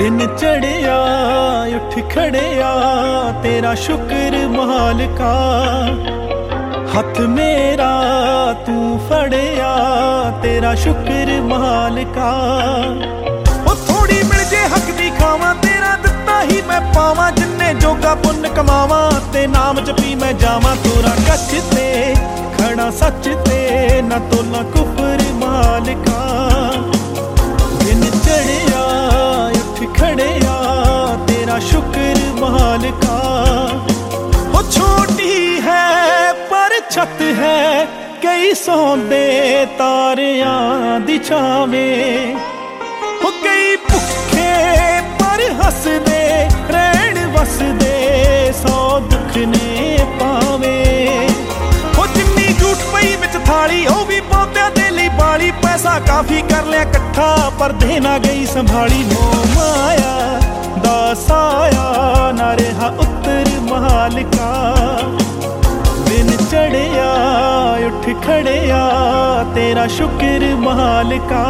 दिन चढ़िया उठ खड़िया तेरा शुक्र मालिका, हथ मेरा तू फड़िया तेरा शुक्र मालिका। ओ थोड़ी मिल जे हक दी खावां तेरा दिता ही मैं पावां, जिन्ने जोगा पुन्न कमावां ते नाम जपी मैं जावां। तोरा कच ते खड़ा सच ते ना तोला कुफर मालिका। दिन चढ़िया उठ खड़िया तेरा शुक्र मालिका। हो छोटी है पर छत है कई सौंदे तारियां दी छावें, हो कई भुखे पर हसदे रहन वसदे सौ दुख ने पावे। हो जिन्नी झूठ पई विच थाली ओ भी पौधे दे लई बाली, पैसा काफी कर लिया कट्ठा पर देना गई संभाली। मोह माया दा साया ना रहा उत्तर मालिका। दिन चढ़िया उठ खड़िया तेरा शुक्र मालिका।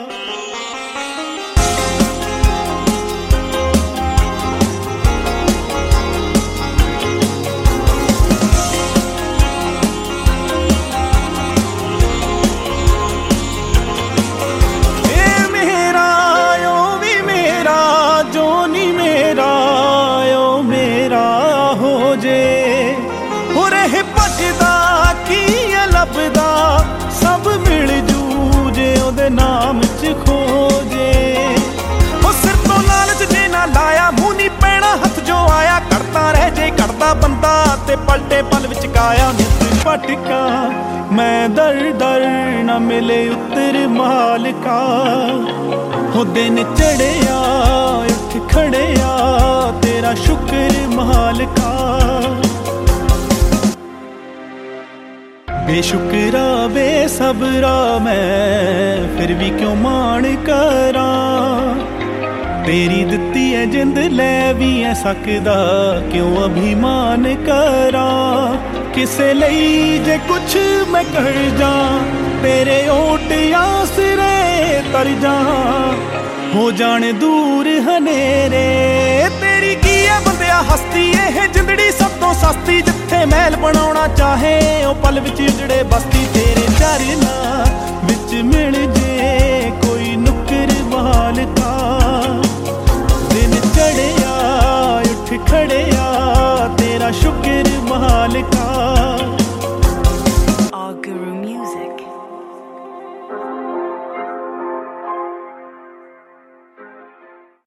सब मिल जूजे ओदे नाम च खोजे। ओ सिर तो लालच जे ना लाया मूंह नहीं पैना हथ जो आया, करता रह जे करता बंदा ते पलटे पल विच काया। नित भटका मैं दर दर ना मिले उत्तर मालिका। हो दिन चढ़िया उठ खड़िया तेरा शुक्र मालिका। बेशुक्रा बेसबरा मैं फिर भी क्यों मान करा, तेरी दित्ती है जिंद लै भी है सकदा क्यों अभिमान करा। किसे लई जे कुछ मैं कर जा तेरे ओट आसरे तर जा, हो जाने दूर हनेरे। तेरी की है बंदिया हस्ती ये जिंदड़ी सब तो सस्ती, जिथे महल बनाउणा चाहे ओ पल विच उजड़े बस्ती। तेरे चरना विच मिल जे कोई नुक्कर मालिका। दिन चढ़िया उठ खड़िया तेरा शुक्र मालिका। All Guru Music.